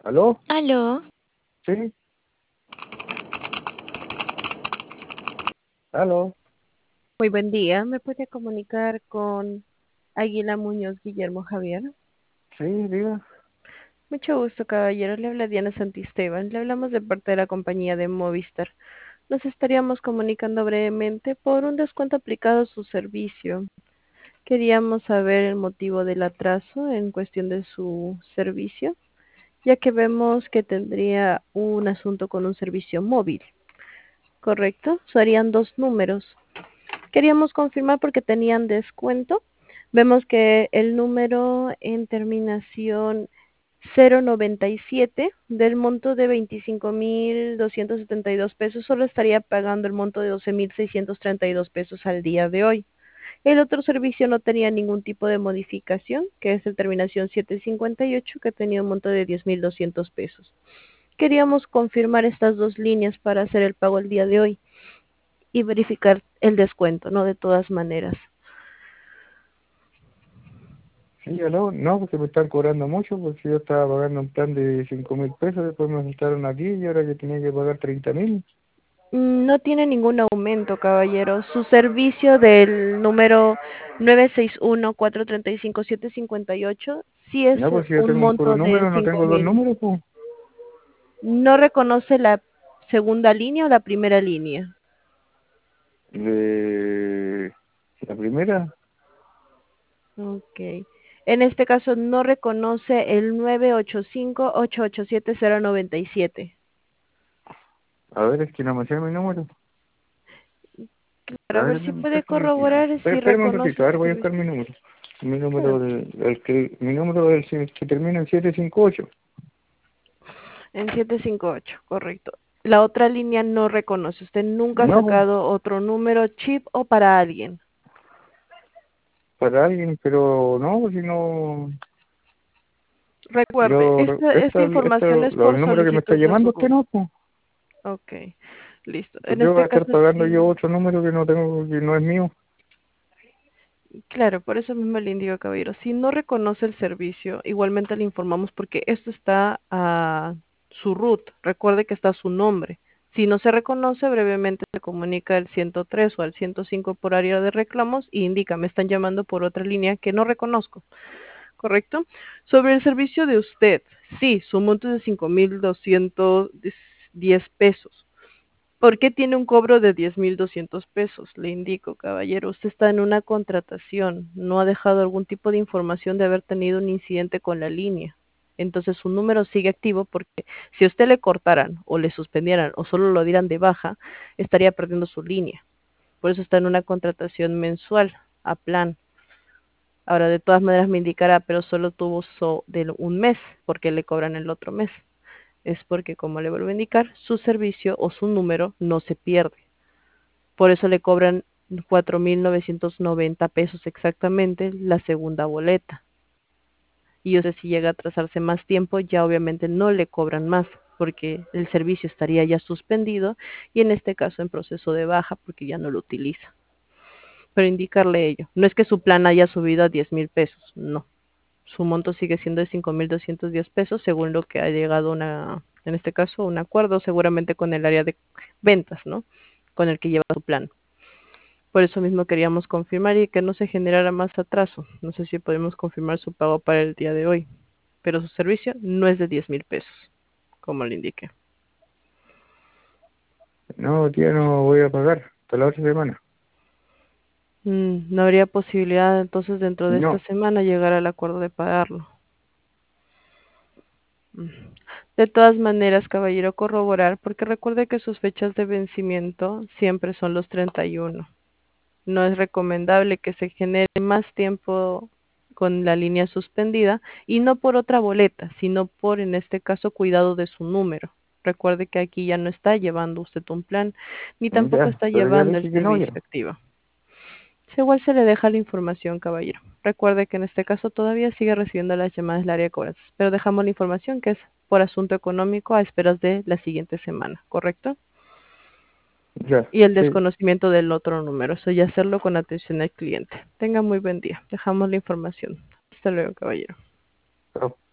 ¿Aló? Aló, ¿Sí? ¿Aló? Muy buen día. ¿Me puede comunicar con Águila Muñoz Guillermo Javier? Sí, diga. Mucho gusto, caballero. Le habla Diana Santisteban. Le hablamos de parte de la compañía de Movistar. Nos estaríamos comunicando brevemente por un descuento aplicado a su servicio. Queríamos saber el motivo del atraso en cuestión de su servicio, ya que vemos que tendría un asunto con un servicio móvil, ¿correcto? Serían dos números. Queríamos confirmar porque tenían descuento. Vemos que el número en terminación 097 del monto de 25.272 pesos solo estaría pagando el monto de 12.632 pesos al día de hoy. El otro servicio no tenía ningún tipo de modificación, que es el terminación 758, que tenía un monto de 10.200 pesos. Queríamos confirmar estas dos líneas para hacer el pago el día de hoy y verificar el descuento, ¿no? De todas maneras. Sí, aló. No, porque me están cobrando mucho, porque yo estaba pagando un plan de 5.000 pesos, después me saltaron aquí y ahora yo tenía que pagar 30.000. No tiene ningún aumento, caballero. Su servicio del número 961-435-758 sí es No, pues si yo un tengo un puro monto de número, no cinco tengo dos mil. números, pues. ¿No reconoce la segunda línea o la primera línea? De la primera, Ok. En este caso no reconoce el 985-887-097. a ver, es que no me sé mi número. A Para ver ver, si puede déjame aquí. corroborar si Espérame un reconoce ratito, a ver, su voy a buscar servicio. mi número. Mi Claro. número, mi número es el que termina en 758. En 758, correcto. La otra línea no reconoce. Usted nunca ha No, pues, sacado otro número, chip o para alguien. para alguien, pero no, pues si no. Recuerde, esta información es El por número que me está solicitud de llamando su usted RUT. no, pues. Ok, listo. Pues En yo voy este a estar caso pagando yo sí. otro número que no tengo, que no es mío. Claro, por eso mismo le indico, caballero. Si no reconoce el servicio, igualmente le informamos porque esto está a su root. Recuerde que está su nombre. Si no se reconoce, brevemente se comunica al 103 o al 105 por área de reclamos y indica, me están llamando por otra línea que no reconozco. ¿Correcto? Sobre el servicio de usted, sí, su monto es de 5.210 pesos. ¿Por qué tiene un cobro de 10.200 pesos? Le indico, caballero, usted está en una contratación, no ha dejado algún tipo de información de haber tenido un incidente con la línea. Entonces su número sigue activo porque si a usted le cortaran o le suspendieran o solo lo dieran de baja, estaría perdiendo su línea. Por eso está en una contratación mensual a plan. Ahora, de todas maneras me indicará, pero solo tuvo de un mes, porque le cobran el otro mes. Es porque, como le vuelvo a indicar, su servicio o su número no se pierde. Por eso le cobran 4.990 pesos exactamente la segunda boleta. Y yo sé si llega a atrasarse más tiempo, ya obviamente no le cobran más, porque el servicio estaría ya suspendido y en este caso en proceso de baja porque ya no lo utiliza. Pero indicarle ello. No es que su plan haya subido a 10.000 pesos, no. Su monto sigue siendo de 5.210 pesos, según lo que ha llegado en este caso, un acuerdo seguramente con el área de ventas, ¿no? Con el que lleva su plan. Por eso mismo queríamos confirmar y que no se generara más atraso. No sé si podemos confirmar su pago para el día de hoy, pero su servicio no es de 10.000 pesos, como le indiqué. No, tía, no voy a pagar hasta la otra semana. No habría posibilidad entonces dentro de esta No, semana llegar al acuerdo de pagarlo. Mm. De todas maneras, caballero, corroborar, porque recuerde que sus fechas de vencimiento siempre son los 31. No es recomendable que se genere más tiempo con la línea suspendida y no por otra boleta, sino por, en este caso, cuidado de su número. Recuerde que aquí ya no está llevando usted un plan, ni tampoco ya, está pero ya llevando el dije que no, servicio ya. activo. Igual se le deja la información, caballero. Recuerde que en este caso todavía sigue recibiendo las llamadas del área de cobranzas, pero dejamos la información que es por asunto económico a esperas de la siguiente semana, ¿correcto? Ya, Y el sí. desconocimiento del otro número, eso y hacerlo con atención al cliente. Tenga muy buen día. Dejamos la información. Hasta luego, caballero. Chao.